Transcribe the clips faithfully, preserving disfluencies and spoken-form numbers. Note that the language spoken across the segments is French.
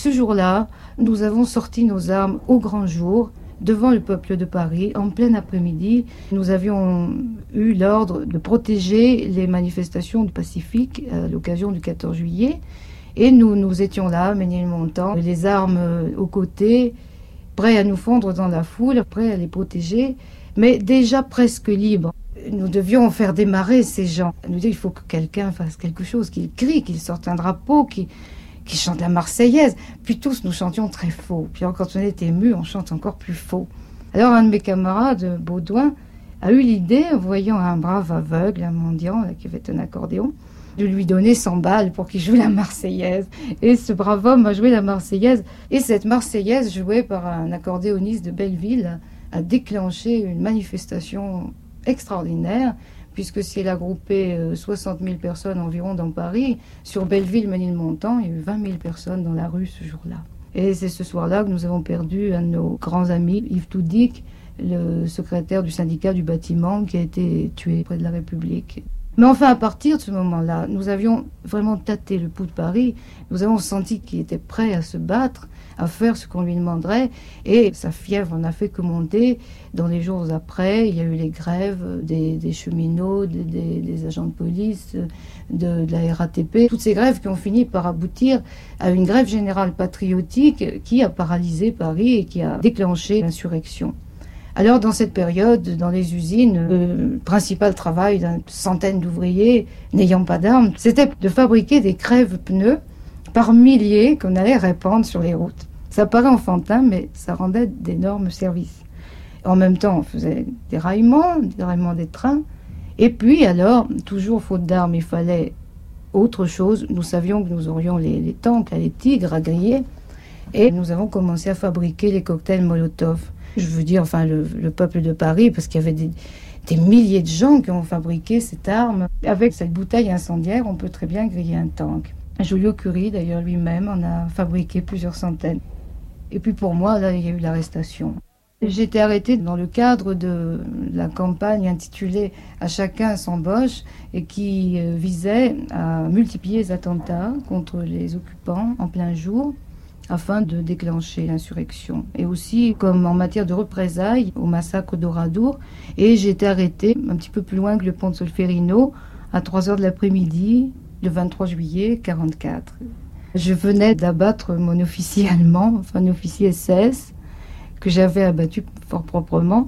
ce jour-là, nous avons sorti nos armes au grand jour, devant le peuple de Paris, en plein après-midi. Nous avions eu l'ordre de protéger les manifestations pacifiques à l'occasion du quatorze juillet. Et nous, nous étions là, Ménilmontant, les armes aux côtés, prêts à nous fondre dans la foule, prêts à les protéger, mais déjà presque libres. Nous devions faire démarrer ces gens. Nous disions, il faut que quelqu'un fasse quelque chose, qu'il crie, qu'il sorte un drapeau, qu'il... qui chante la Marseillaise. Puis tous, nous chantions très faux. Puis quand on est ému, on chante encore plus faux. Alors un de mes camarades, Baudouin, a eu l'idée, en voyant un brave aveugle, un mendiant, là, qui avait un accordéon, de lui donner cent balles pour qu'il joue la Marseillaise. Et ce brave homme a joué la Marseillaise. Et cette Marseillaise, jouée par un accordéoniste de Belleville, a déclenché une manifestation extraordinaire, puisque si elle a groupé soixante mille personnes environ dans Paris, sur Belleville-Ménilmontant, il y a eu vingt mille personnes dans la rue ce jour-là. Et c'est ce soir-là que nous avons perdu un de nos grands amis, Yves Toudic, le secrétaire du syndicat du bâtiment, qui a été tué près de la République. Mais enfin, à partir de ce moment-là, nous avions vraiment tâté le pouls de Paris. Nous avons senti qu'il était prêt à se battre, à faire ce qu'on lui demanderait. Et sa fièvre n'a fait que monter. Dans les jours après, il y a eu les grèves des, des cheminots, des, des, des agents de police, de, de la R A T P. Toutes ces grèves qui ont fini par aboutir à une grève générale patriotique qui a paralysé Paris et qui a déclenché l'insurrection. Alors, dans cette période, dans les usines, le principal travail d'une centaine d'ouvriers n'ayant pas d'armes, c'était de fabriquer des crève-pneus par milliers qu'on allait répandre sur les routes. Ça paraît enfantin, mais ça rendait d'énormes services. En même temps, on faisait des raillements, des raillements des trains. Et puis, alors, toujours faute d'armes, il fallait autre chose. Nous savions que nous aurions les, les tanks, les tigres à griller. Et nous avons commencé à fabriquer les cocktails Molotov. Je veux dire, enfin, le, le peuple de Paris, parce qu'il y avait des, des milliers de gens qui ont fabriqué cette arme. Avec cette bouteille incendiaire, on peut très bien griller un tank. Joliot Curie, d'ailleurs, lui-même, en a fabriqué plusieurs centaines. Et puis pour moi, là, il y a eu l'arrestation. J'ai été arrêtée dans le cadre de la campagne intitulée « À chacun son Boche » et qui visait à multiplier les attentats contre les occupants en plein jour, afin de déclencher l'insurrection. Et aussi comme en matière de représailles au massacre d'Oradour. Et j'ai été arrêtée un petit peu plus loin que le pont de Solferino, à trois heures de l'après-midi, le vingt-trois juillet quarante-quatre. Je venais d'abattre mon officier allemand, enfin un officier S S, que j'avais abattu fort proprement,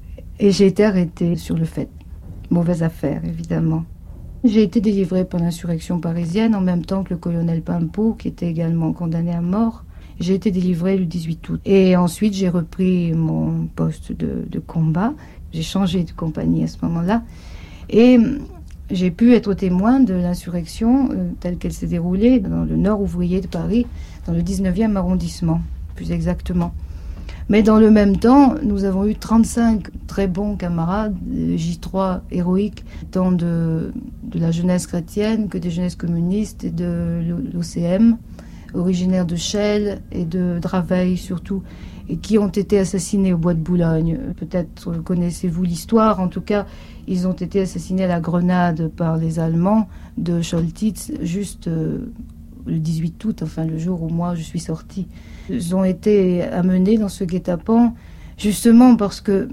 et j'ai été arrêtée sur le fait. Mauvaise affaire, évidemment. J'ai été délivrée par l'insurrection parisienne en même temps que le colonel Pimpeau, qui était également condamné à mort. J'ai été délivrée le dix-huit août. Et ensuite, j'ai repris mon poste de, de combat. J'ai changé de compagnie à ce moment-là. Et j'ai pu être témoin de l'insurrection euh, telle qu'elle s'est déroulée dans le nord ouvrier de Paris, dans le dix-neuvième arrondissement, plus exactement. Mais dans le même temps, nous avons eu trente-cinq très bons camarades, J trois héroïques, tant de, de la jeunesse chrétienne que des jeunesses communistes et de l'O C M, originaires de Chelles et de Draveil surtout, et qui ont été assassinés au bois de Boulogne. Peut-être connaissez-vous l'histoire, en tout cas, ils ont été assassinés à la grenade par les Allemands de Choltitz, juste euh, le dix-huit août, enfin le jour où moi je suis sortie. Ils ont été amenés dans ce guet-apens justement parce que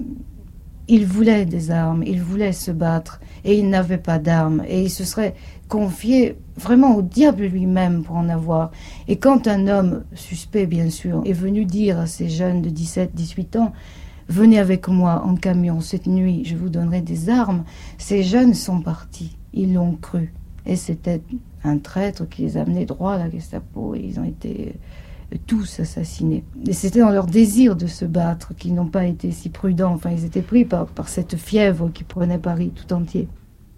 ils voulaient des armes, ils voulaient se battre et ils n'avaient pas d'armes et ils se seraient confiés vraiment au diable lui-même pour en avoir. Et quand un homme suspect bien sûr est venu dire à ces jeunes de dix-sept, dix-huit ans « Venez avec moi en camion cette nuit, je vous donnerai des armes », ces jeunes sont partis, ils l'ont cru. Et c'était un traître qui les amenait droit à la Gestapo et ils ont été tous assassinés. Et c'était dans leur désir de se battre qu'ils n'ont pas été si prudents. Enfin, ils étaient pris par, par cette fièvre qui prenait Paris tout entier.